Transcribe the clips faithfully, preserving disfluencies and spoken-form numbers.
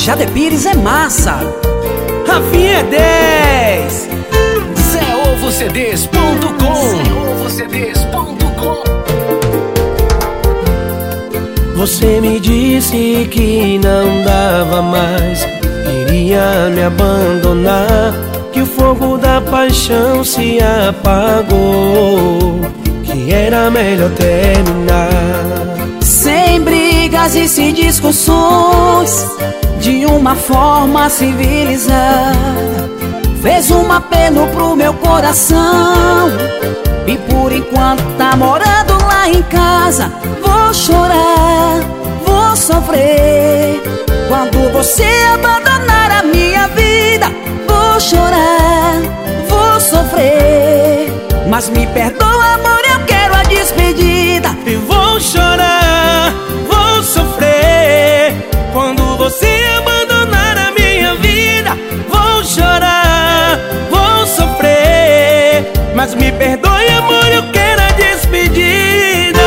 Jader Pires é massa. Rafinha é dez. Zé Ovo C Ds ponto com. Zé Ovo C Ds ponto com. Você me disse que não dava mais, iria me abandonar, que o fogo da paixão se apagou, que era melhor terminar. Sem brigas e sem discussões, de uma forma civilizada. Fez um apelo pro meu coração, e por enquanto tá morando lá em casa. Vou chorar, vou sofrer, quando você abandonar a minha vida. Vou chorar, vou sofrer, mas me perdoa, amor, eu quero a despedida. E vou chorar, vou sofrer, quando você abandonar a minha vida. Vou chorar, vou sofrer, mas me perdoe, amor, eu quero a despedida.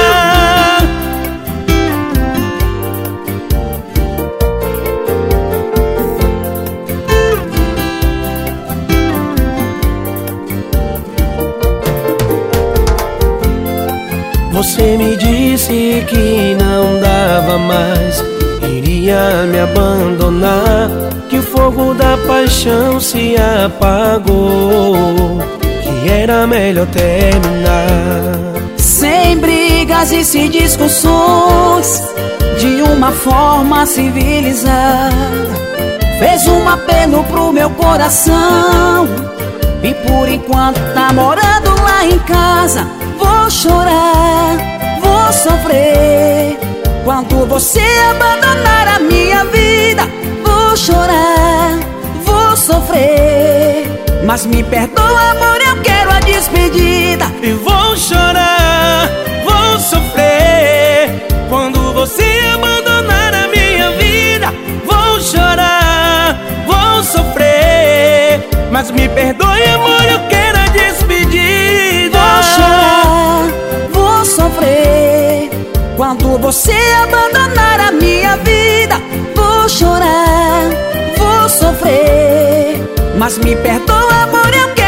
Você me disse que não dava mais, iria me abandonar, que o fogo da paixão se apagou, que era melhor terminar. Sem brigas e sem discussões, de uma forma civilizada. Fez um apelo pro meu coração, e por enquanto tá morando lá em casa. Vou chorar, vou sofrer, quando você abandonar a minha vida. Vou chorar, vou sofrer, mas me perdoa, amor, eu quero a despedida. E vou chorar, vou sofrer, quando você abandonar a minha vida. Vou chorar, vou sofrer, mas me perdoe, amor, eu quero a despedida. Vou chorar, vou sofrer, quando você abandonar a minha vida. Vou chorar, vou sofrer, mas me perdoa, amor, eu quero